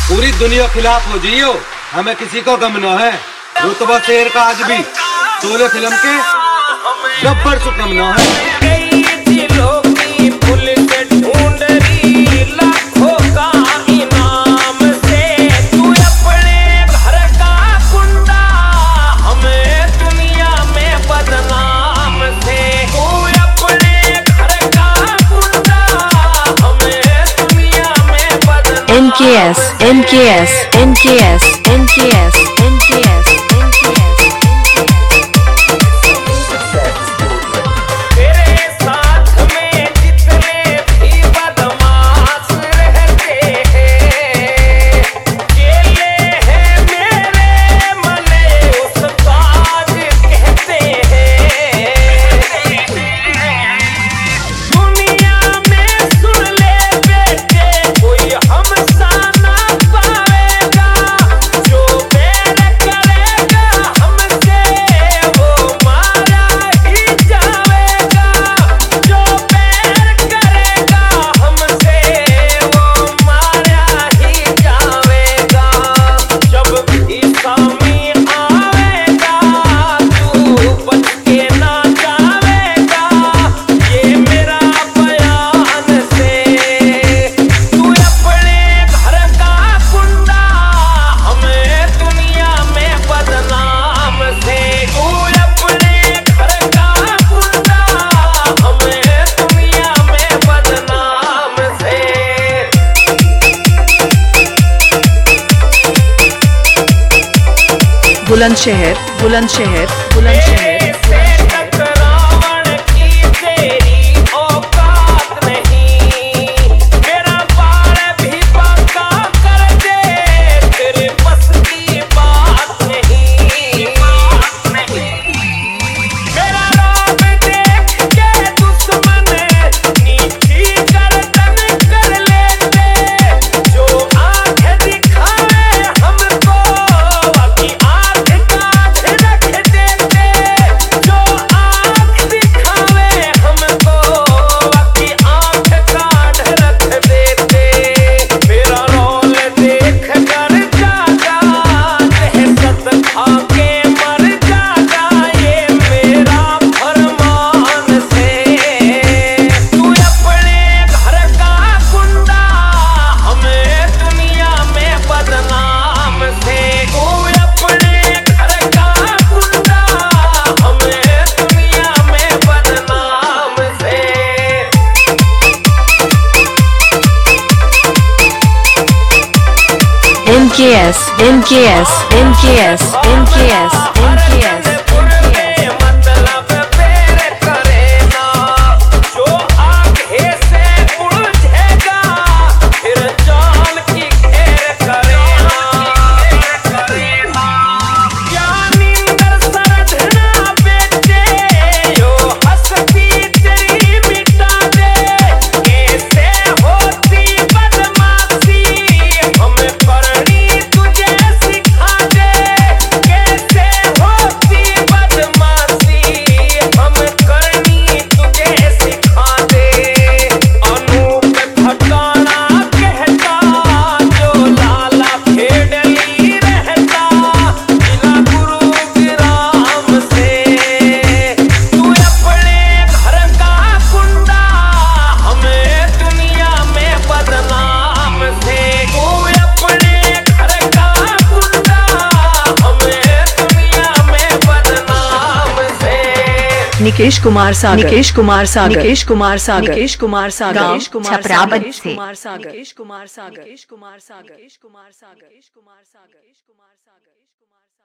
पूरी दुनिया खिलाफ हो जियो, हमें किसी को गम न है। रुतबा शेर का आज भी शोले फिल्म के गब्बर से कम न है। NKS, NKS, NKS, NKS, NKS, तेरे साथ में जितने भी बदमाश रहते हैं, केले हैं मेरे मने उस्ताद कहते हैं। दुनिया में सुन ले बेटे, कोई हमसा ना पाएगा। जो बैर करेगा हमसे वो मारा ही जाएगा। जो बैर करेगा हमसे वो मारा ही जाएगा। जब भी सामी आवेगा तू बच के ना जाएगा। ये मेरा बयान से तू अपने घर का कुंडा, हमें दुनिया में बदनाम से। तू अपने घर का कुंडा, हमें दुनिया में बदनाम से। बुलंदशहर, बुलंदशहर, बुलंदशहर। रावण की तेरी औकात नहीं, मेरा बार भी पक्का कर दे, तेरे बस की बात नहीं। मेरा रौब देख के दुश्मन नीची गर्दन कर लेते। जो आंख दिखाए हमको अभी आंख काट रख देते। जो आंख दिखावे हमको अभी आंख काट रख देते। मेरा रोल देख कर जागा, दहशत खा के मर जागा। ये मेरा फरमान से तू अपने घर का कुंडा, हमें दुनिया में बदनाम से। तू अपने घर का कुंडा, हमें दुनिया में बदनाम से। NKS, NKS, NKS, NKS, NKS, NKS। मतलब पैर करे ना, जो आगे से उलझेगा फिर जान की घेर करेना। क्या नींदर सरधना बेटे, यो हंसती तेरी मिटा दे। कैसे होती बदमाशी हमें करनी तुझे सिखा दे। कैसे होती बदमाशी हम करनी तुझे सिखा दे। अनूप ठकाना कहता, जो लाला खेडली रहता, जिला गुरुग्राम से। तू अपने घर का कुंडा, हमें दुनिया में बदनाम से। तू अपने घर का कुंडा, हमें दुनिया में बदनाम से। निकेश कुमार सागर, निकेश कुमार सागर, निकेश कुमार सागर, निकेश कुमार सागर, गांव निकेश कुमार छपराबद सागर, से। कुमार सागर, निकेश कुमार सागर, निकेश कुमार सागर, निकेश कुमार सागर, निकेश कुमार सागर, निकेश कुमार सागर, निकेश कुमार सागर, निकेश कुमार सागर।